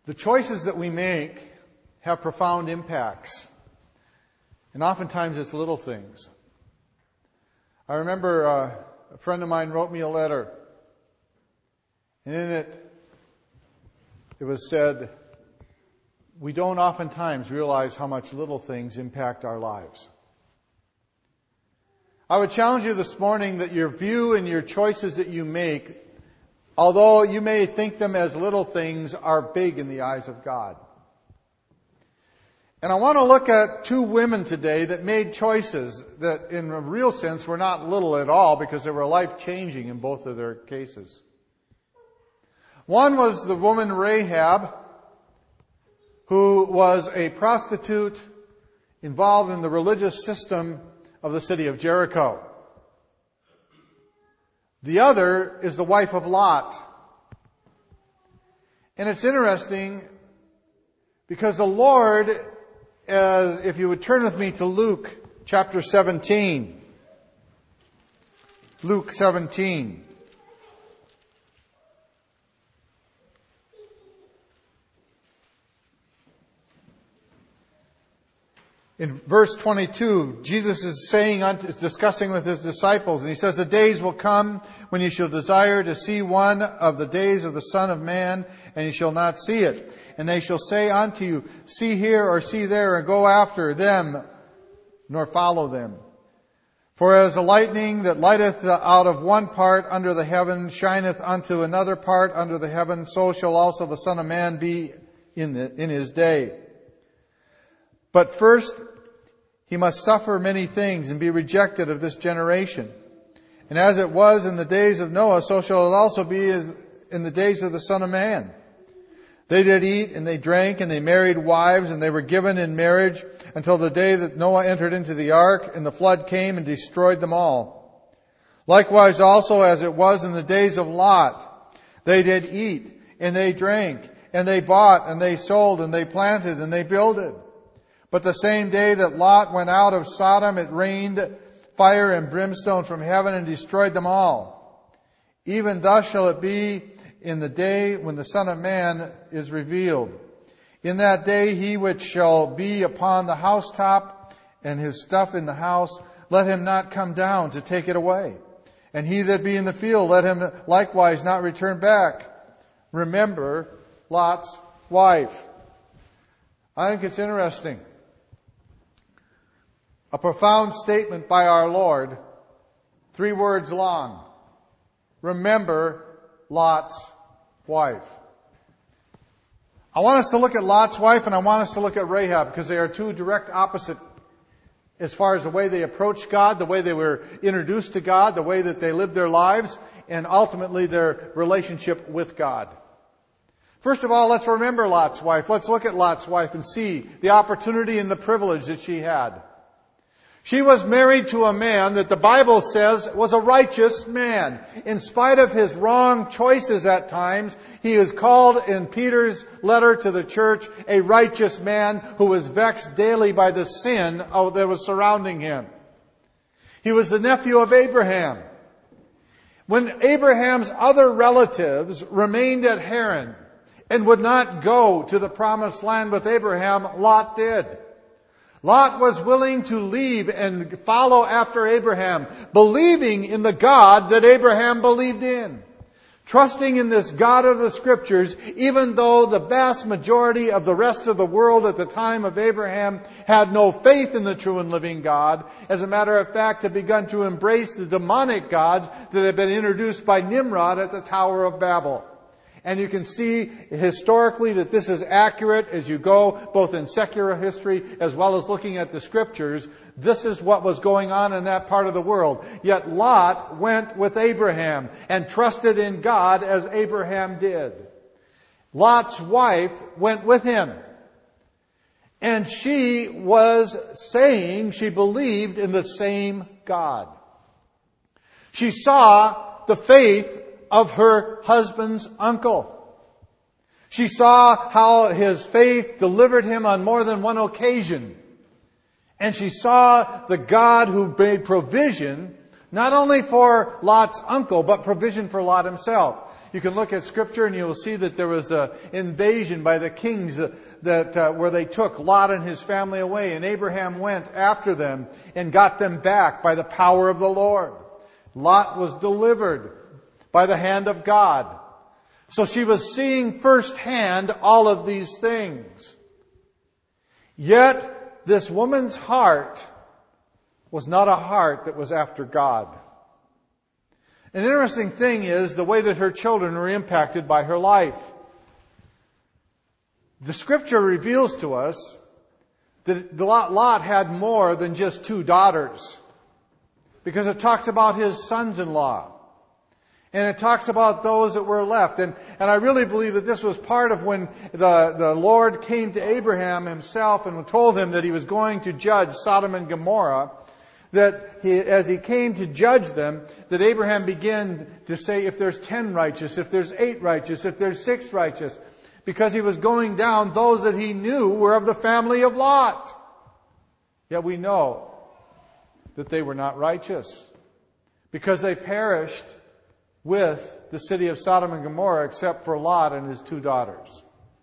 The choices that we make have profound impacts. And oftentimes it's little things. I remember a friend of mine wrote me a letter. And in it was said, we don't oftentimes realize how much little things impact our lives. I would challenge you this morning that your view and your choices that you make, although you may think them as little things, are big in the eyes of God. And I want to look at two women today that made choices that in a real sense were not little at all because they were life-changing in both of their cases. One was the woman Rahab, who was a prostitute involved in the religious system of the city of Jericho. The other is the wife of Lot. And it's interesting because the Lord, if you would turn with me to Luke chapter 17. Luke 17. In verse 22, Jesus is discussing with His disciples, and He says, the days will come when you shall desire to see one of the days of the Son of Man, and you shall not see it. And they shall say unto you, see here or see there, and go after them, nor follow them. For as the lightning that lighteth out of one part under the heaven shineth unto another part under the heaven, so shall also the Son of Man be in His day. But first, He must suffer many things and be rejected of this generation. And as it was in the days of Noah, so shall it also be in the days of the Son of Man. They did eat and they drank and they married wives and they were given in marriage until the day that Noah entered into the ark and the flood came and destroyed them all. Likewise also as it was in the days of Lot, they did eat and they drank and they bought and they sold and they planted and they builded. But the same day that Lot went out of Sodom, it rained fire and brimstone from heaven and destroyed them all. Even thus shall it be in the day when the Son of Man is revealed. In that day he which shall be upon the housetop and his stuff in the house, let him not come down to take it away. And he that be in the field, let him likewise not return back. Remember Lot's wife. I think it's interesting. A profound statement by our Lord, 3 words long. Remember Lot's wife. I want us to look at Lot's wife and I want us to look at Rahab because they are two direct opposite as far as the way they approached God, the way they were introduced to God, the way that they lived their lives, and ultimately their relationship with God. First of all, let's remember Lot's wife. Let's look at Lot's wife and see the opportunity and the privilege that she had. She was married to a man that the Bible says was a righteous man. In spite of his wrong choices at times, he is called in Peter's letter to the church a righteous man who was vexed daily by the sin that was surrounding him. He was the nephew of Abraham. When Abraham's other relatives remained at Haran and would not go to the promised land with Abraham, Lot did. Lot was willing to leave and follow after Abraham, believing in the God that Abraham believed in. Trusting in this God of the Scriptures, even though the vast majority of the rest of the world at the time of Abraham had no faith in the true and living God. As a matter of fact, had begun to embrace the demonic gods that had been introduced by Nimrod at the Tower of Babel. And you can see historically that this is accurate as you go both in secular history as well as looking at the Scriptures. This is what was going on in that part of the world. Yet Lot went with Abraham and trusted in God as Abraham did. Lot's wife went with him. And she was saying she believed in the same God. She saw the faith of her husband's uncle. She saw how his faith delivered him on more than one occasion. And she saw the God who made provision, not only for Lot's uncle, but provision for Lot himself. You can look at Scripture and you will see that there was an invasion by the kings where they took Lot and his family away, and Abraham went after them and got them back by the power of the Lord. Lot was delivered by the hand of God. So she was seeing firsthand all of these things. Yet, this woman's heart was not a heart that was after God. An interesting thing is the way that her children were impacted by her life. The Scripture reveals to us that Lot had more than just 2 daughters, because it talks about his sons-in-law. And it talks about those that were left. And I really believe that this was part of when the Lord came to Abraham himself and told him that he was going to judge Sodom and Gomorrah, that as he came to judge them, that Abraham began to say, if there's 10 righteous, if there's 8 righteous, if there's 6 righteous, because he was going down those that he knew were of the family of Lot. Yet we know that they were not righteous, because they perished with the city of Sodom and Gomorrah, except for Lot and his 2 daughters.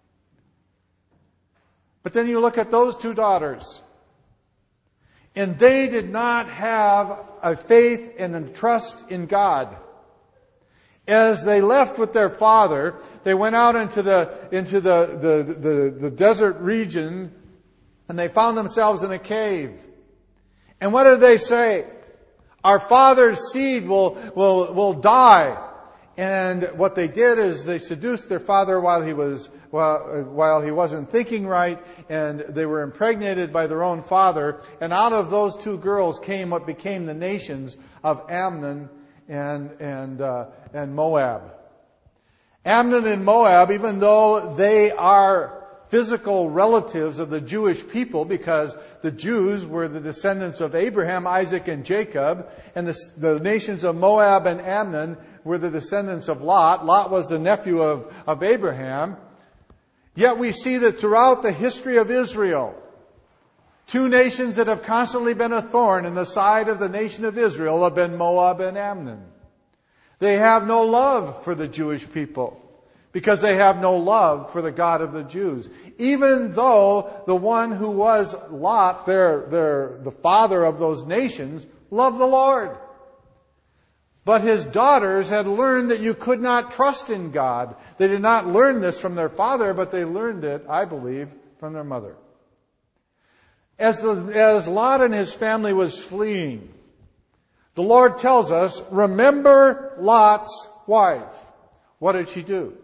But then you look at those 2 daughters, and they did not have a faith and a trust in God. As they left with their father, they went out into the desert region, and they found themselves in a cave. And what did they say? Our father's seed will die. And what they did is they seduced their father while he wasn't thinking right, and they were impregnated by their own father. And out of those 2 girls came what became the nations of Ammon and Moab. Ammon and Moab, even though they are physical relatives of the Jewish people, because the Jews were the descendants of Abraham, Isaac, and Jacob, and the nations of Moab and Ammon were the descendants of Lot. Lot was the nephew of Abraham. Yet we see that throughout the history of Israel, 2 nations that have constantly been a thorn in the side of the nation of Israel have been Moab and Ammon. They have no love for the Jewish people, because they have no love for the God of the Jews. Even though the one who was Lot, the father of those nations, loved the Lord. But his daughters had learned that you could not trust in God. They did not learn this from their father, but they learned it, I believe, from their mother. As Lot and his family was fleeing, the Lord tells us, remember Lot's wife. What did she do?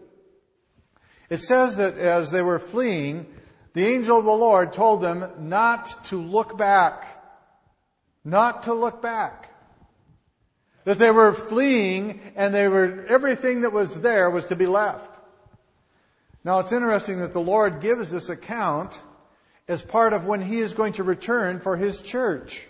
It says that as they were fleeing, the angel of the Lord told them not to look back. Not to look back. That they were fleeing, and everything that was there was to be left. Now it's interesting that the Lord gives this account as part of when He is going to return for His church.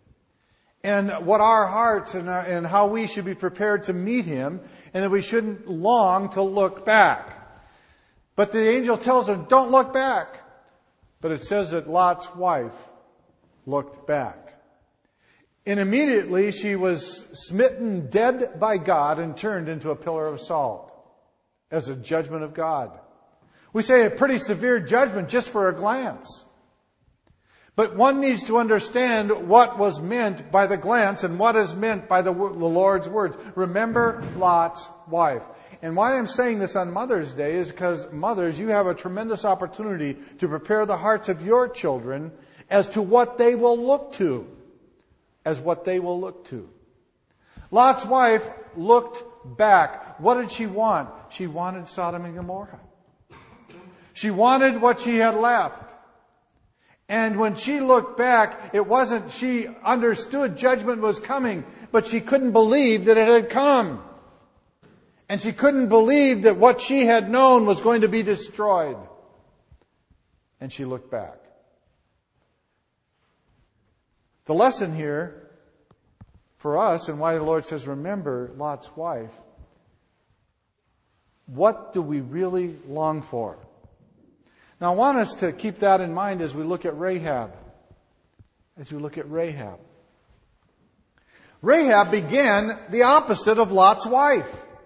And what our hearts and how we should be prepared to meet Him, and that we shouldn't long to look back. But the angel tells them, don't look back. But it says that Lot's wife looked back. And immediately she was smitten dead by God and turned into a pillar of salt as a judgment of God. We say a pretty severe judgment just for a glance. But one needs to understand what was meant by the glance and what is meant by the Lord's words. Remember Lot's wife. And why I'm saying this on Mother's Day is because, mothers, you have a tremendous opportunity to prepare the hearts of your children as to what they will look to. As what they will look to. Lot's wife looked back. What did she want? She wanted Sodom and Gomorrah. She wanted what she had left. And when she looked back, she understood judgment was coming, but she couldn't believe that it had come. And she couldn't believe that what she had known was going to be destroyed. And she looked back. The lesson here for us, and why the Lord says, remember Lot's wife, what do we really long for? Now I want us to keep that in mind as we look at Rahab. Rahab began the opposite of Lot's wife.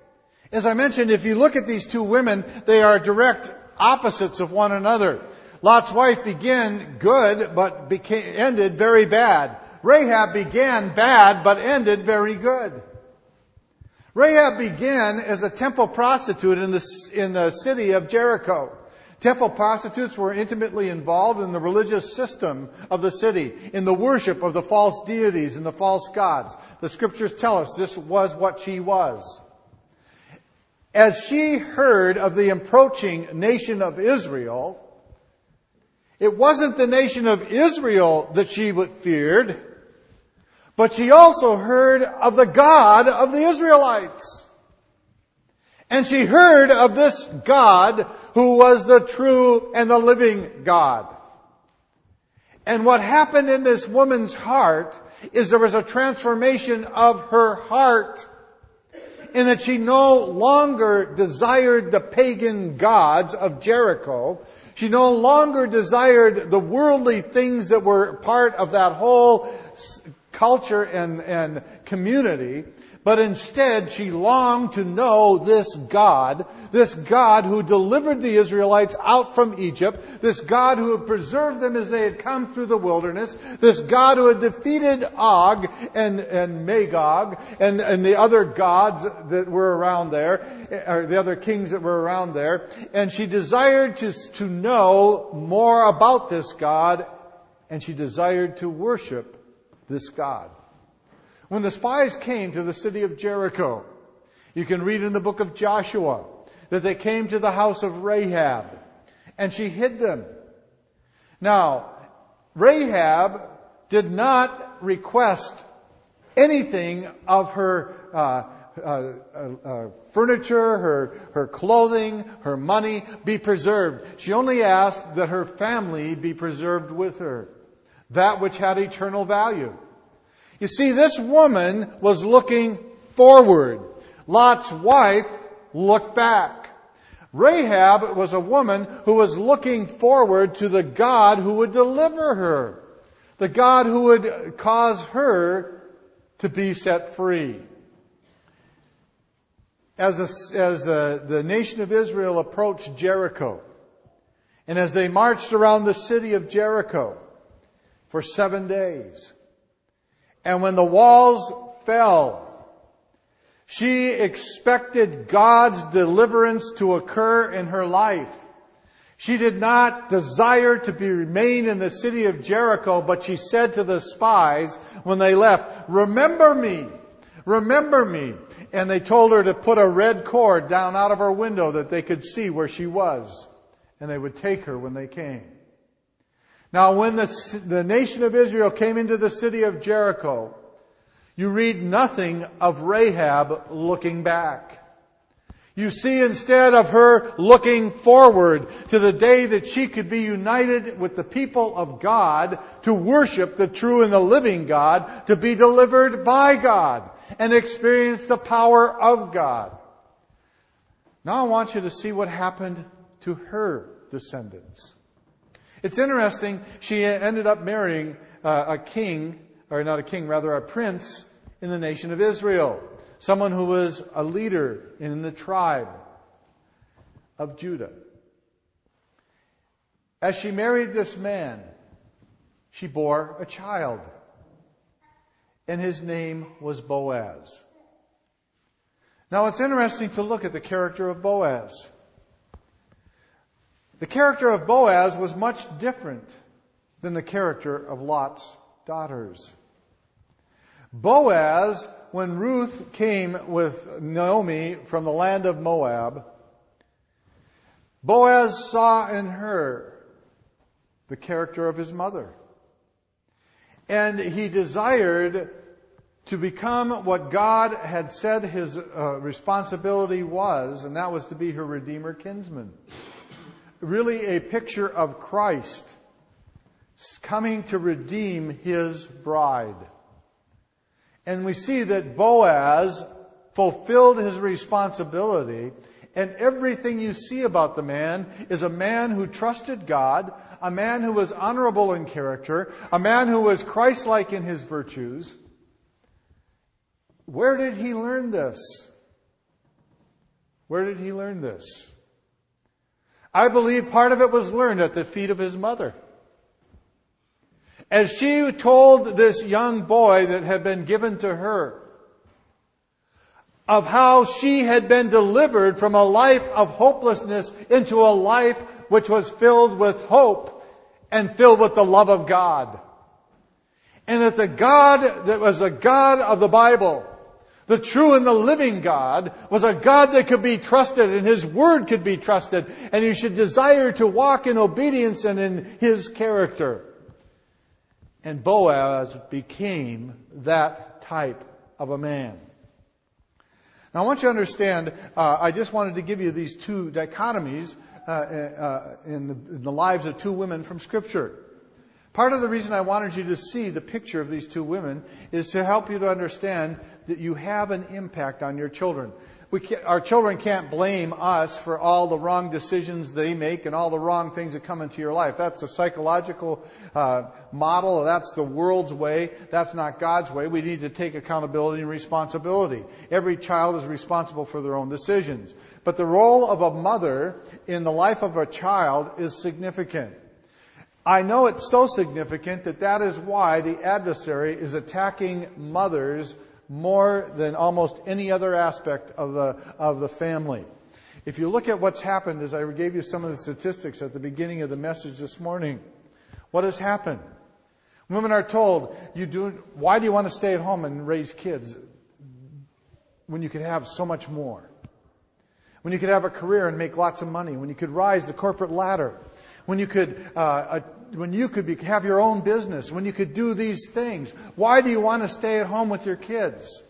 As I mentioned, if you look at these two women, they are direct opposites of one another. Lot's wife began good, but ended very bad. Rahab began bad, but ended very good. Rahab began as a temple prostitute in the city of Jericho. Temple prostitutes were intimately involved in the religious system of the city, in the worship of the false deities and the false gods. The scriptures tell us this was what she was. As she heard of the approaching nation of Israel, it wasn't the nation of Israel that she feared, but she also heard of the God of the Israelites. And she heard of this God who was the true and the living God. And what happened in this woman's heart is there was a transformation of her heart, in that she no longer desired the pagan gods of Jericho. She no longer desired the worldly things that were part of that whole culture and community, but instead she longed to know this God who delivered the Israelites out from Egypt, this God who had preserved them as they had come through the wilderness, this God who had defeated Og and Magog and the other gods that were around there, or the other kings that were around there. And she desired to know more about this God, and she desired to worship this God. When the spies came to the city of Jericho, you can read in the book of Joshua that they came to the house of Rahab, and she hid them. Now, Rahab did not request anything of her furniture, her clothing, her money be preserved. She only asked that her family be preserved with her, that which had eternal value. You see, this woman was looking forward. Lot's wife looked back. Rahab was a woman who was looking forward to the God who would deliver her, the God who would cause her to be set free. As the nation of Israel approached Jericho, and as they marched around the city of Jericho for 7 days, and when the walls fell, she expected God's deliverance to occur in her life. She did not desire to remain in the city of Jericho, but she said to the spies when they left, "Remember me, remember me." And they told her to put a red cord down out of her window that they could see where she was, and they would take her when they came. Now, when the nation of Israel came into the city of Jericho, you read nothing of Rahab looking back. You see instead of her looking forward to the day that she could be united with the people of God to worship the true and the living God, to be delivered by God and experience the power of God. Now I want you to see what happened to her descendants. It's interesting, she ended up marrying a prince in the nation of Israel. Someone who was a leader in the tribe of Judah. As she married this man, she bore a child. And his name was Boaz. Now it's interesting to look at the character of Boaz. The character of Boaz was much different than the character of Lot's daughters. Boaz, when Ruth came with Naomi from the land of Moab, Boaz saw in her the character of his mother. And he desired to become what God had said his responsibility was, and that was to be her Redeemer kinsman. Really a picture of Christ coming to redeem His bride. And we see that Boaz fulfilled his responsibility, and everything you see about the man is a man who trusted God, a man who was honorable in character, a man who was Christ-like in his virtues. Where did he learn this? Where did he learn this? I believe part of it was learned at the feet of his mother. As she told this young boy that had been given to her of how she had been delivered from a life of hopelessness into a life which was filled with hope and filled with the love of God. And that the God that was the God of the Bible, the true and the living God, was a God that could be trusted and His Word could be trusted. And you should desire to walk in obedience and in His character. And Boaz became that type of a man. Now I want you to understand, I just wanted to give you these two dichotomies in the lives of two women from Scripture. Part of the reason I wanted you to see the picture of these two women is to help you to understand that you have an impact on your children. Our children can't blame us for all the wrong decisions they make and all the wrong things that come into your life. That's a psychological model. That's the world's way. That's not God's way. We need to take accountability and responsibility. Every child is responsible for their own decisions. But the role of a mother in the life of a child is significant. I know it's so significant that is why the adversary is attacking mothers more than almost any other aspect of the family. If you look at what's happened, as I gave you some of the statistics at the beginning of the message this morning, what has happened? Women are told, why do you want to stay at home and raise kids when you could have so much more? When you could have a career and make lots of money, when you could rise the corporate ladder, when you could have your own business, when you could do these things. Why do you want to stay at home with your kids?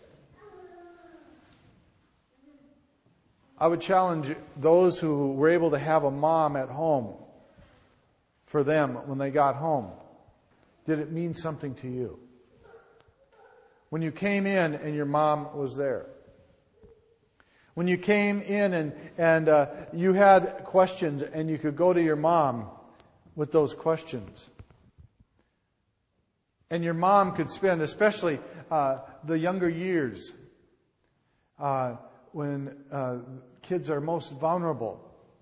I would challenge those who were able to have a mom at home for them when they got home. Did it mean something to you? When you came in and your mom was there. When you came in and you had questions and you could go to your mom with those questions. And your mom could spend, especially the younger years, when kids are most vulnerable,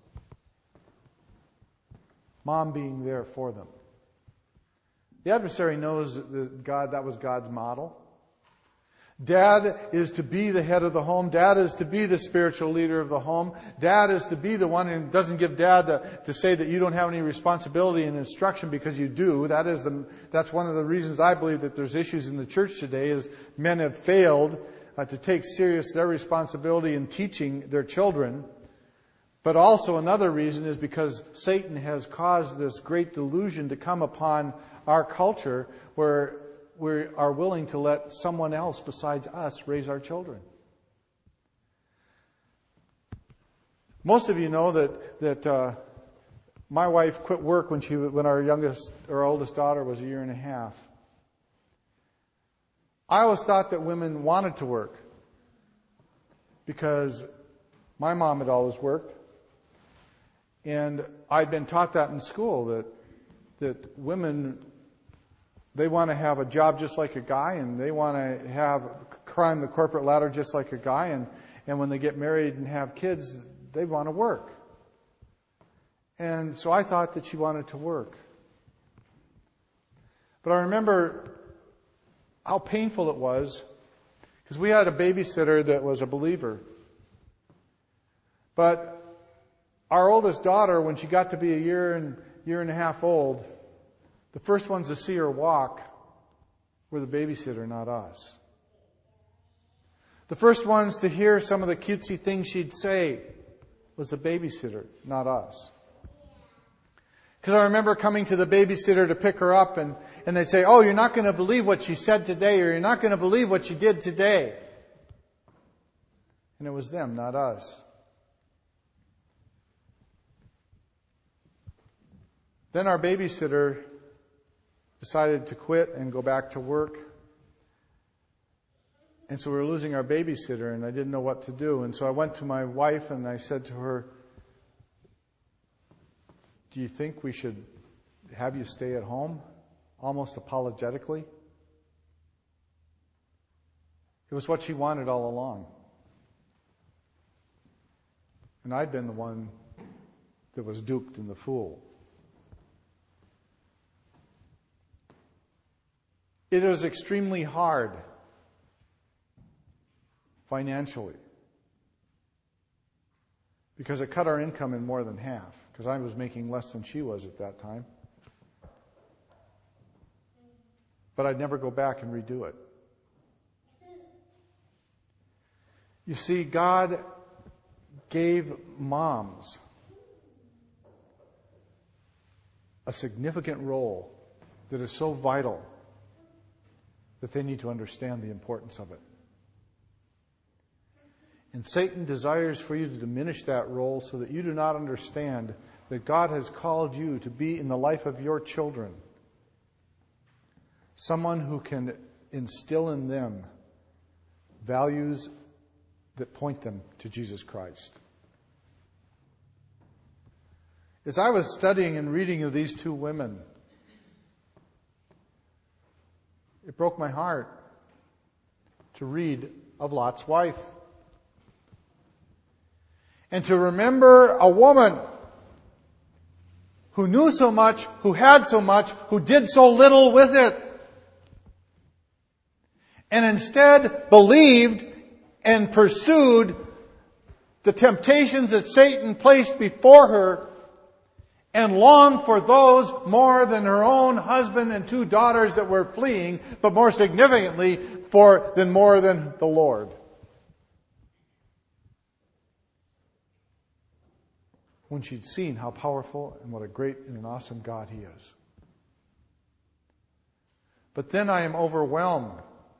mom being there for them. The adversary knows that was God's model. Dad is to be the head of the home. Dad is to be the spiritual leader of the home. Dad is to be the one who doesn't give Dad to say that you don't have any responsibility and instruction, because you do. That's one of the reasons I believe that there's issues in the church today, is men have failed to take serious their responsibility in teaching their children. But also another reason is because Satan has caused this great delusion to come upon our culture where we are willing to let someone else besides us raise our children. Most of you know that my wife quit work when our oldest daughter was 1.5 years. I always thought that women wanted to work because my mom had always worked, and I'd been taught that in school that women, they want to have a job just like a guy, and they want to climb the corporate ladder just like a guy, and when they get married and have kids, they want to work. And so I thought that she wanted to work. But I remember how painful it was, because we had a babysitter that was a believer. But our oldest daughter, when she got to be 1.5 years old, the first ones to see her walk were the babysitter, not us. The first ones to hear some of the cutesy things she'd say was the babysitter, not us. Because I remember coming to the babysitter to pick her up, and they'd say, "Oh, you're not going to believe what she said today, or you're not going to believe what she did today." And it was them, not us. Then our babysitter decided to quit and go back to work. And so we were losing our babysitter, and I didn't know what to do. And so I went to my wife and I said to her, "Do you think we should have you stay at home?" Almost apologetically. It was what she wanted all along. And I'd been the one that was duped and the fool. It was extremely hard financially because it cut our income in more than half, because I was making less than she was at that time. But I'd never go back and redo it. You see, God gave moms a significant role that is so vital that they need to understand the importance of it. And Satan desires for you to diminish that role so that you do not understand that God has called you to be in the life of your children someone who can instill in them values that point them to Jesus Christ. As I was studying and reading of these two women, it broke my heart to read of Lot's wife. And to remember a woman who knew so much, who had so much, who did so little with it. And instead believed and pursued the temptations that Satan placed before her and longed for those more than her own husband and two daughters that were fleeing, but more significantly, more than the Lord. When she'd seen how powerful and what a great and an awesome God He is. But then I am overwhelmed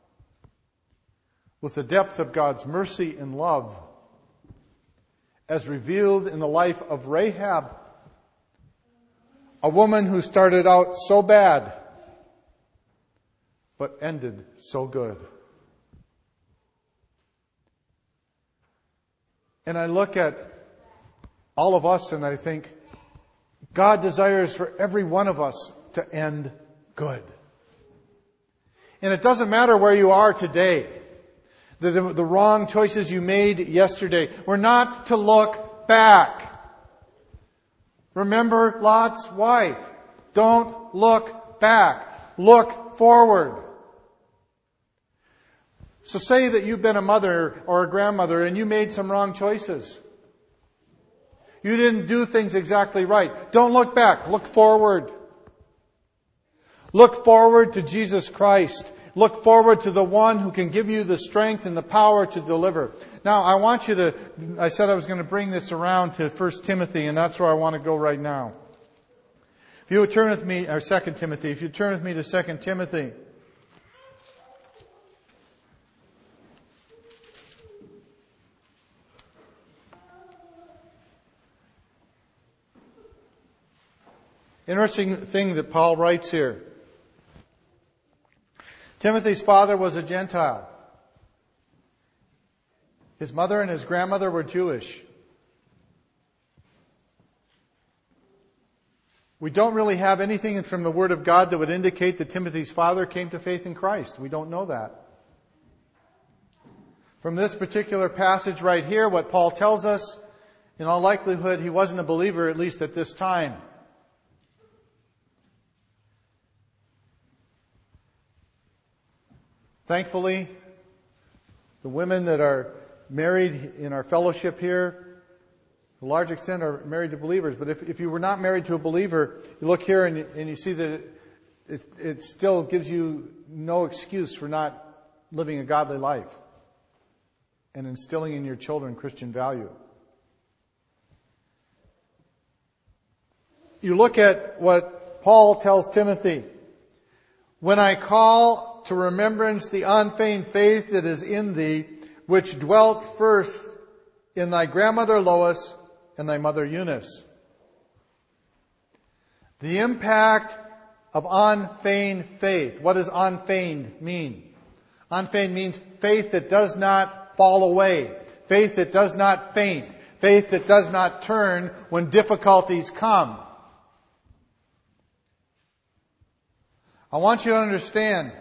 with the depth of God's mercy and love as revealed in the life of Rahab, a woman who started out so bad, but ended so good. And I look at all of us and I think, God desires for every one of us to end good. And it doesn't matter where you are today, the wrong choices you made yesterday. We're not to look back. Remember Lot's wife. Don't look back. Look forward. So say that you've been a mother or a grandmother and you made some wrong choices. You didn't do things exactly right. Don't look back. Look forward. Look forward to Jesus Christ. Look forward to the one who can give you the strength and the power to deliver. Now, I said I was going to bring this around to 1 Timothy, and that's where I want to go right now. If you would turn with me, or 2 Timothy, if you turn with me to 2 Timothy. Interesting thing that Paul writes here. Timothy's father was a Gentile. His mother and his grandmother were Jewish. We don't really have anything from the Word of God that would indicate that Timothy's father came to faith in Christ. We don't know that. From this particular passage right here, what Paul tells us, in all likelihood, he wasn't a believer, at least at this time. Thankfully, the women that are married in our fellowship here, to a large extent are married to believers. But if you were not married to a believer, you look here and you see that it still gives you no excuse for not living a godly life and instilling in your children Christian value. You look at what Paul tells Timothy. When I call to remembrance the unfeigned faith that is in thee, which dwelt first in thy grandmother Lois and thy mother Eunice. The impact of unfeigned faith. What does unfeigned mean? Unfeigned means faith that does not fall away. Faith that does not faint. Faith that does not turn when difficulties come. I want you to understand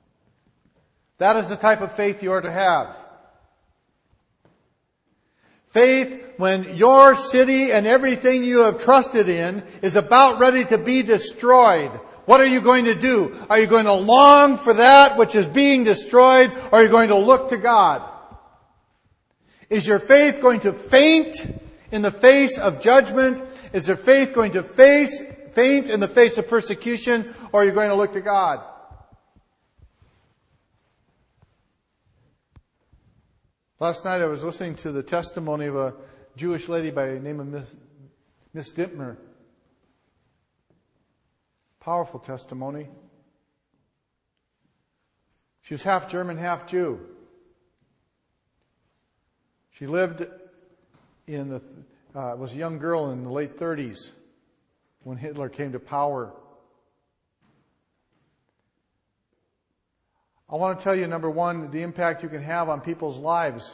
that is the type of faith you are to have. Faith when your city and everything you have trusted in is about ready to be destroyed. What are you going to do? Are you going to long for that which is being destroyed, or are you going to look to God? Is your faith going to faint in the face of judgment? Is your faith going to faint in the face of persecution, or are you going to look to God? Last night I was listening to the testimony of a Jewish lady by the name of Miss Dittmer. Powerful testimony. She was half German, half Jew. She lived was a young girl in the late 30s when Hitler came to power. I want to tell you, number one, the impact you can have on people's lives.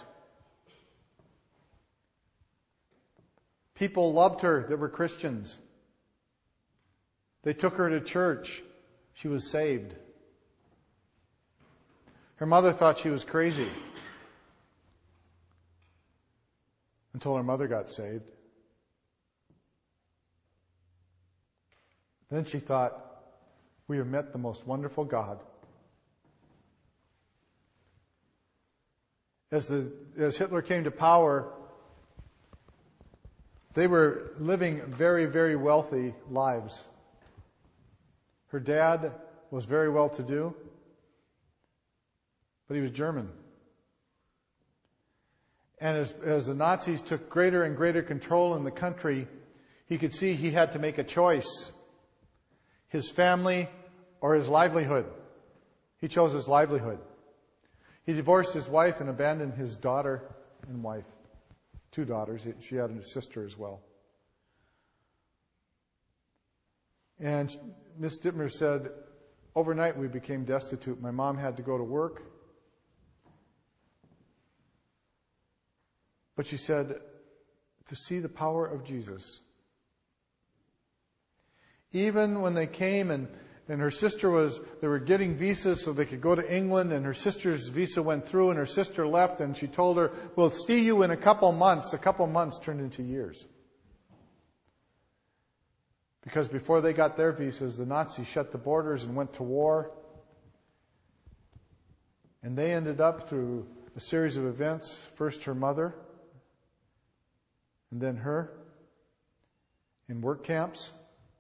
People loved her that were Christians. They took her to church. She was saved. Her mother thought she was crazy until her mother got saved. Then she thought, we have met the most wonderful God. As Hitler came to power, they were living very, very wealthy lives. Her dad was very well to do, but he was German. And as the Nazis took greater and greater control in the country, he could see he had to make a choice. His family or his livelihood. He chose his livelihood. He divorced his wife and abandoned his daughter and wife. 2 daughters. She had a sister as well. And Miss Dittmer said, overnight we became destitute. My mom had to go to work. But she said, to see the power of Jesus. Even when they came and her sister they were getting visas so they could go to England, and her sister's visa went through and her sister left, and she told her, we'll see you in a couple months. A couple months turned into years. Because before they got their visas, the Nazis shut the borders and went to war. And they ended up through a series of events, first her mother, and then her, in work camps.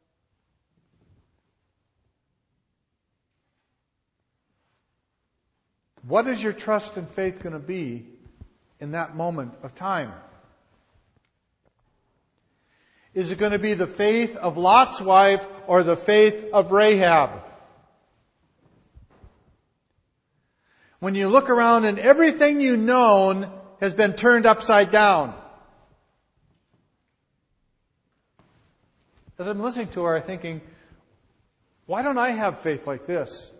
What is your trust and faith going to be in that moment of time? Is it going to be the faith of Lot's wife or the faith of Rahab? When you look around and everything you known has been turned upside down. As I'm listening to her, I'm thinking, why don't I have faith like this?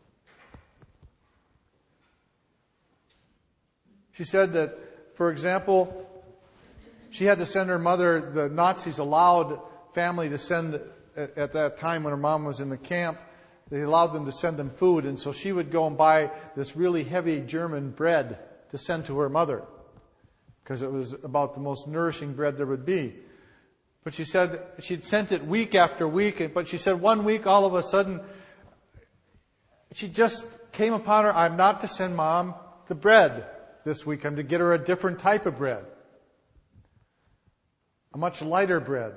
She said that, for example, she had to send her mother, the Nazis allowed family to send, at that time when her mom was in the camp, they allowed them to send them food. And so she would go and buy this really heavy German bread to send to her mother, because it was about the most nourishing bread there would be. But she said she'd sent it week after week, but she said one week all of a sudden, she just came upon her, I'm not to send Mom the bread this week. I'm to get her a different type of bread. A much lighter bread.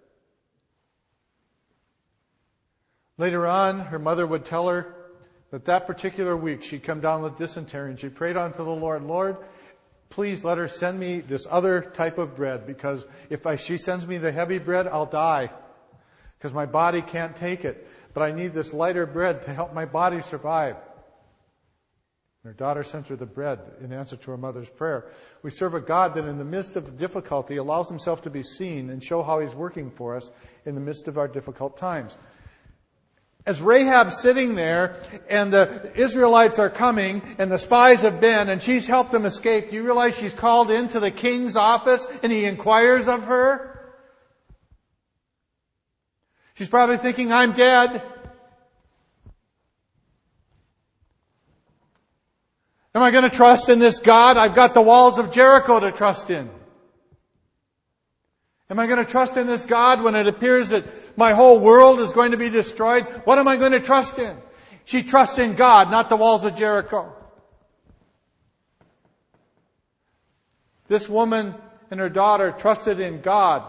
Later on, her mother would tell her that particular week she'd come down with dysentery, and she prayed unto the Lord, Lord, please let her send me this other type of bread, because if she sends me the heavy bread, I'll die, because my body can't take it. But I need this lighter bread to help my body survive. Her daughter sent her the bread in answer to her mother's prayer. We serve a God that in the midst of difficulty allows Himself to be seen and show how He's working for us in the midst of our difficult times. As Rahab's sitting there and the Israelites are coming and the spies have been and she's helped them escape, do you realize she's called into the king's office and he inquires of her? She's probably thinking, I'm dead. Am I going to trust in this God? I've got the walls of Jericho to trust in. Am I going to trust in this God when it appears that my whole world is going to be destroyed? What am I going to trust in? She trusts in God, not the walls of Jericho. This woman and her daughter trusted in God.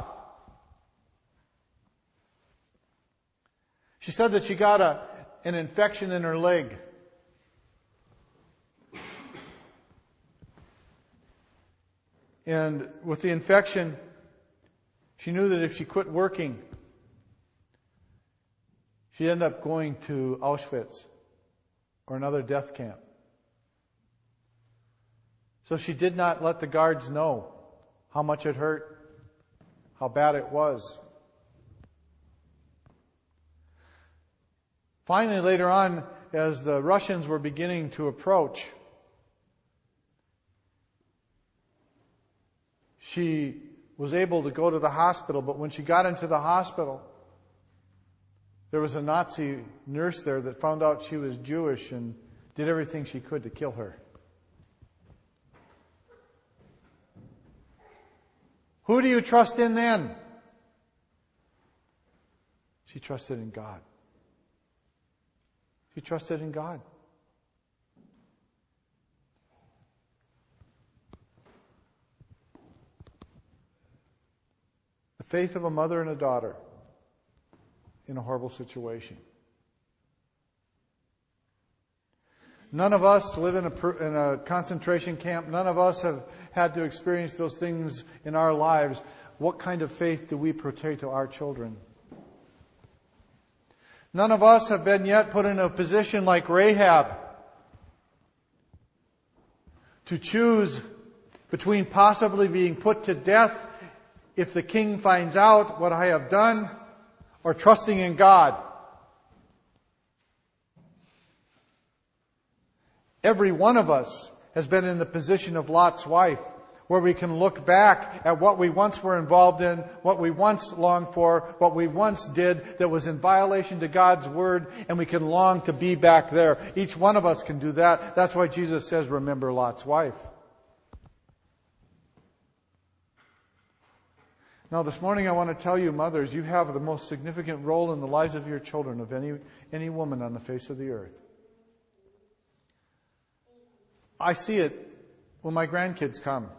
She said that she got an infection in her leg. And with the infection, she knew that if she quit working, she'd end up going to Auschwitz or another death camp. So she did not let the guards know how much it hurt, how bad it was. Finally, later on, as the Russians were beginning to approach, she was able to go to the hospital, but when she got into the hospital, there was a Nazi nurse there that found out she was Jewish and did everything she could to kill her. Who do you trust in then? She trusted in God. She trusted in God. The faith of a mother and a daughter in a horrible situation. None of us live in a concentration camp. None of us have had to experience those things in our lives. What kind of faith do we portray to our children? None of us have been yet put in a position like Rahab to choose between possibly being put to death if the king finds out what I have done, or trusting in God. Every one of us has been in the position of Lot's wife, where we can look back at what we once were involved in, what we once longed for, what we once did that was in violation to God's Word, and we can long to be back there. Each one of us can do that. That's why Jesus says, remember Lot's wife. Now, this morning I want to tell you, mothers, you have the most significant role in the lives of your children of any woman on the face of the earth. I see it when my grandkids come.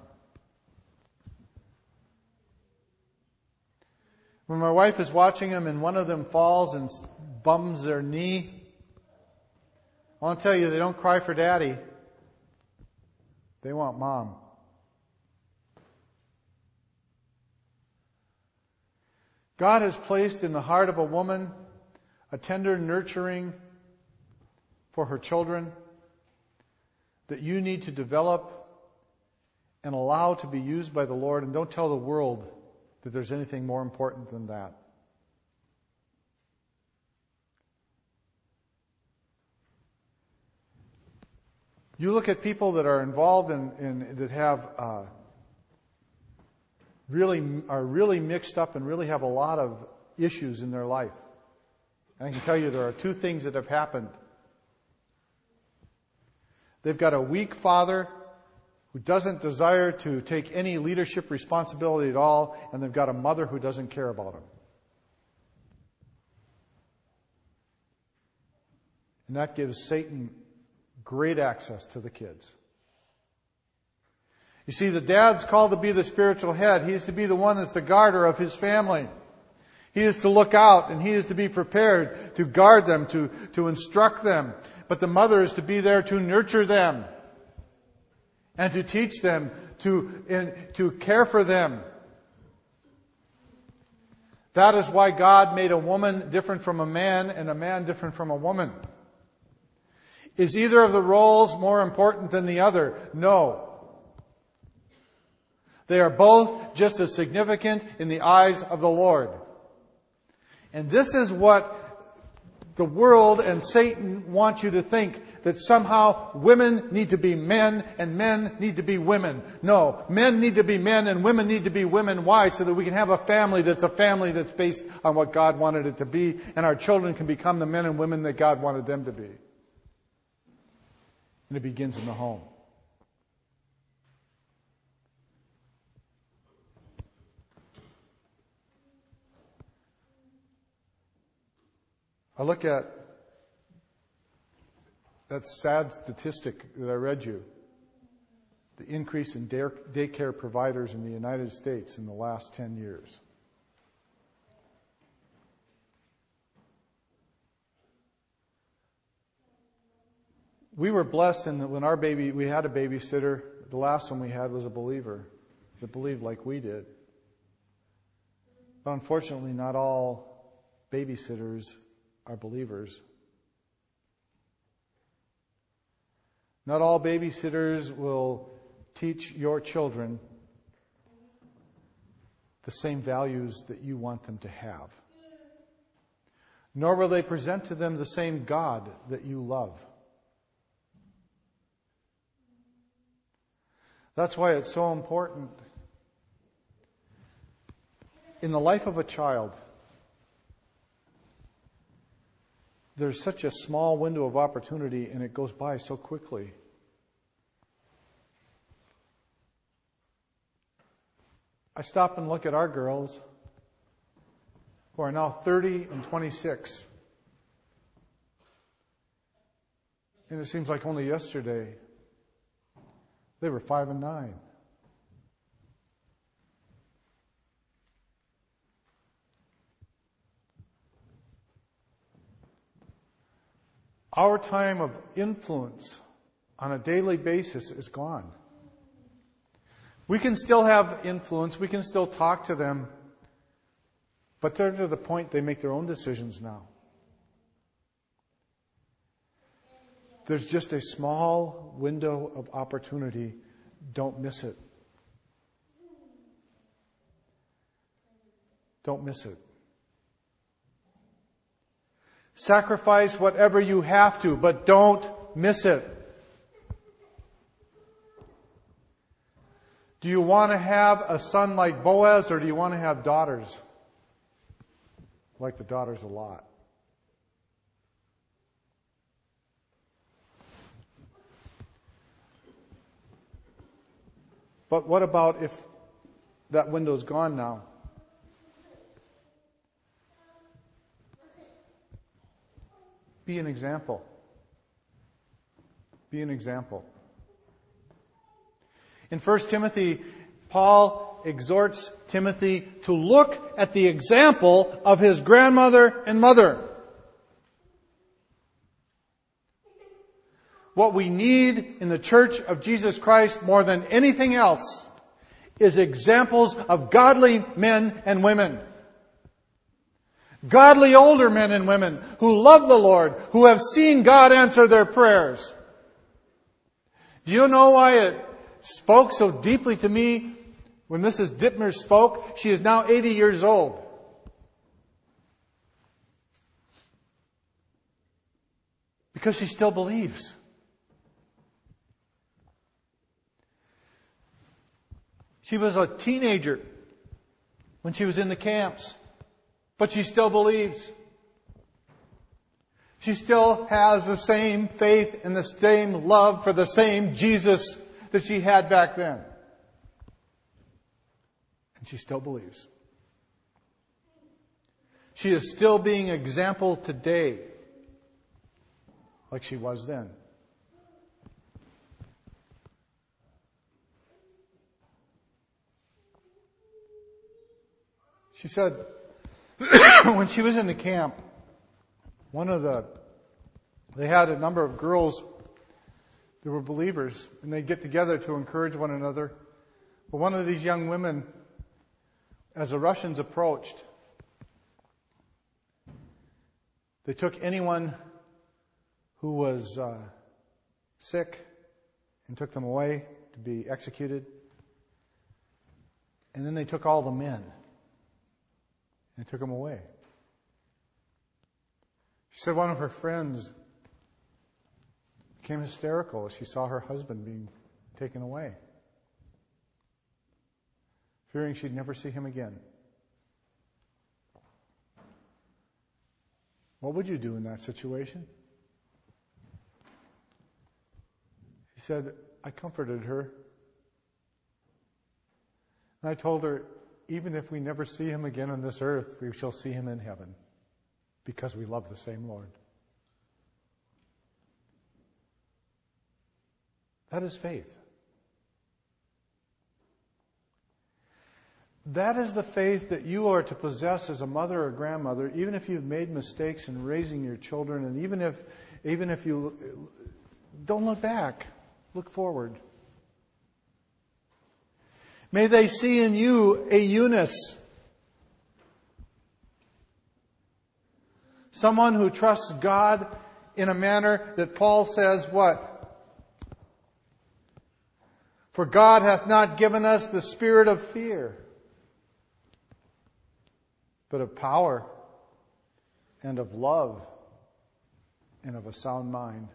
When my wife is watching them and one of them falls and bums their knee, I want to tell you, they don't cry for daddy. They want mom. God has placed in the heart of a woman a tender nurturing for her children that you need to develop and allow to be used by the Lord. And don't tell the world that there's anything more important than that. You look at people that are involved in that have really mixed up and really have a lot of issues in their life. And I can tell you there are two things that have happened. They've got a weak father who doesn't desire to take any leadership responsibility at all, and they've got a mother who doesn't care about him. And that gives Satan great access to the kids. You see, the dad's called to be the spiritual head. He is to be the one that's the guarder of his family. He is to look out and he is to be prepared to guard them, to instruct them. But the mother is to be there to nurture them and to teach them, to care for them. That is why God made a woman different from a man and a man different from a woman. Is either of the roles more important than the other? No. They are both just as significant in the eyes of the Lord. And this is what the world and Satan want you to think, that somehow women need to be men and men need to be women. No, men need to be men and women need to be women. Why? So that we can have a family that's based on what God wanted it to be, and our children can become the men and women that God wanted them to be. And it begins in the home. I look at that sad statistic that I read you, the increase in daycare providers in the United States in the last 10 years. We were blessed in that when we had a babysitter, the last one we had was a believer that believed like we did. But unfortunately, not all babysitters are believers. Not all babysitters will teach your children the same values that you want them to have. Nor will they present to them the same God that you love. That's why it's so important in the life of a child. There's such a small window of opportunity and it goes by so quickly. I stop and look at our girls who are now 30 and 26. And it seems like only yesterday they were 5 and 9. Our time of influence on a daily basis is gone. We can still have influence, we can still talk to them, but they're to the point they make their own decisions now. There's just a small window of opportunity. Don't miss it. Don't miss it. Sacrifice whatever you have to, but don't miss it. Do you want to have a son like Boaz, or do you want to have daughters? I like the daughters a lot. But what about if that window's gone now? Be an example. Be an example. In 1 Timothy, Paul exhorts Timothy to look at the example of his grandmother and mother. What we need in the Church of Jesus Christ more than anything else is examples of godly men and women. Godly older men and women who love the Lord, who have seen God answer their prayers. Do you know why it spoke so deeply to me when Mrs. Dittmer spoke? She is now 80 years old. Because she still believes. She was a teenager when she was in the camps, but she still believes. She still has the same faith and the same love for the same Jesus that she had back then. And she still believes. She is still being an example today, like she was then. She said, when she was in the camp, they had a number of girls that were believers, and they'd get together to encourage one another. But one of these young women, as the Russians approached, they took anyone who was sick and took them away to be executed. And then they took all the men and took them away. She said one of her friends became hysterical as she saw her husband being taken away, fearing she'd never see him again. What would you do in that situation? She said, I comforted her. And I told her, even if we never see him again on this earth, we shall see him in heaven, Because we love the same Lord. That is faith. That is the faith that you are to possess as a mother or grandmother, even if you've made mistakes in raising your children, and even if you don't look back, look forward. May they see in you a Eunice, someone who trusts God in a manner that Paul says, what? For God hath not given us the spirit of fear, but of power and of love and of a sound mind.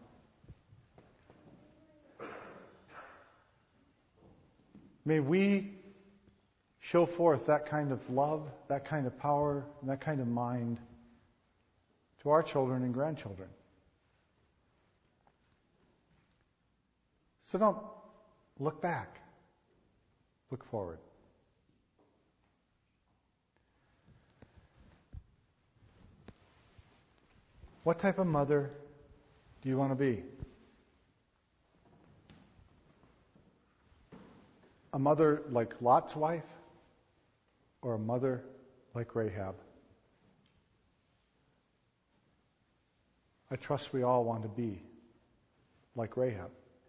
May we show forth that kind of love, that kind of power, and that kind of mind to our children and grandchildren. So don't look back. Look forward. What type of mother do you want to be? A mother like Lot's wife, or a mother like Rahab? I trust we all want to be like Rahab.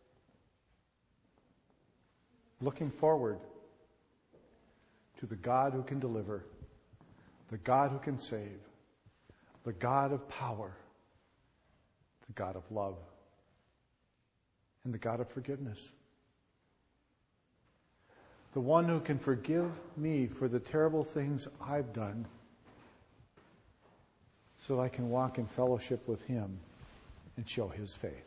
Looking forward to the God who can deliver, the God who can save, the God of power, the God of love, and the God of forgiveness. The one who can forgive me for the terrible things I've done so that I can walk in fellowship with Him and show His faith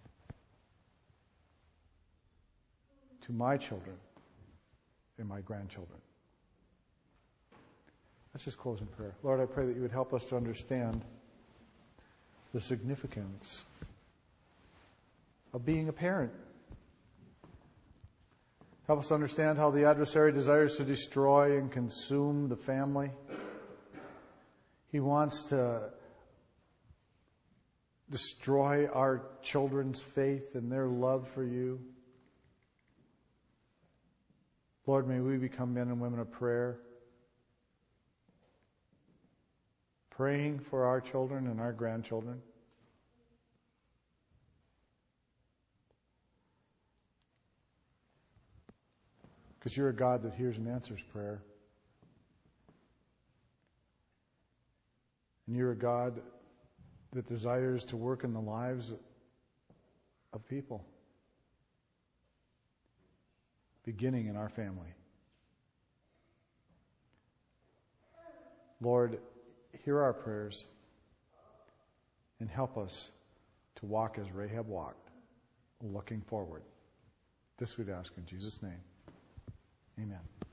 to my children and my grandchildren. Let's just close in prayer. Lord, I pray that you would help us to understand the significance of being a parent. Help us to understand how the adversary desires to destroy and consume the family. He wants to destroy our children's faith and their love for you. Lord, may we become men and women of prayer, praying for our children and our grandchildren. Because you're a God that hears and answers prayer. And you're a God that desires to work in the lives of people, beginning in our family. Lord, hear our prayers and help us to walk as Rahab walked, looking forward. This we'd ask in Jesus' name. Amen.